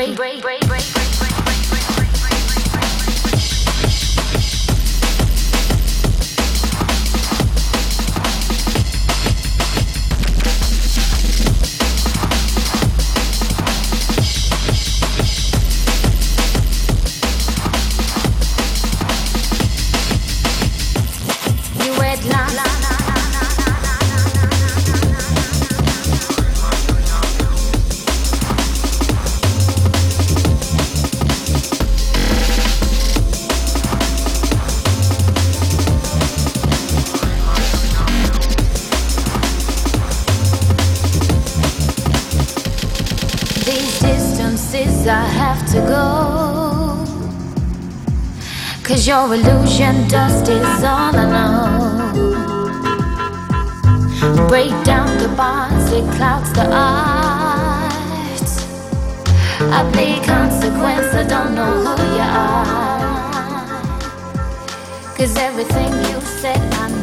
I have to go, 'cause your illusion dust is all I know. Break down the bonds, it clouds the art. I play consequence, I don't know who you are, 'cause everything you said I know.